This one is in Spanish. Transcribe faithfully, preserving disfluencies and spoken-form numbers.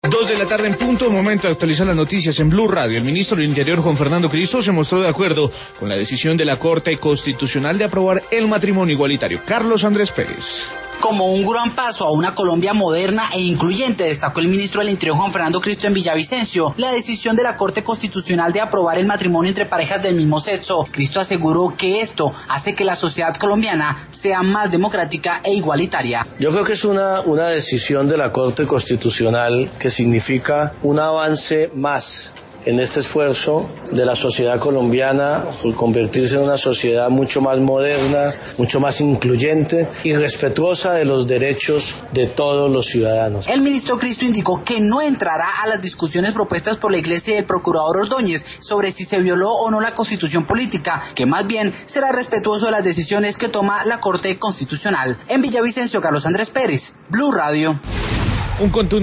Dos de la tarde en punto, momento de actualizar las noticias en Blue Radio. El ministro del Interior, Juan Fernando Cristo, se mostró de acuerdo con la decisión de la Corte Constitucional de aprobar el matrimonio igualitario. Carlos Andrés Pérez. Como un gran paso a una Colombia moderna e incluyente, destacó el ministro del Interior Juan Fernando Cristo en Villavicencio la decisión de la Corte Constitucional de aprobar el matrimonio entre parejas del mismo sexo. Cristo aseguró que esto hace que la sociedad colombiana sea más democrática e igualitaria. Yo creo que es una, una decisión de la Corte Constitucional que significa un avance más en este esfuerzo de la sociedad colombiana por convertirse en una sociedad mucho más moderna, mucho más incluyente y respetuosa de los derechos de todos los ciudadanos. El ministro Cristo indicó que no entrará a las discusiones propuestas por la Iglesia y el procurador Ordóñez sobre si se violó o no la Constitución política, que más bien será respetuoso de las decisiones que toma la Corte Constitucional. En Villavicencio, Carlos Andrés Pérez, Blue Radio. Un contundente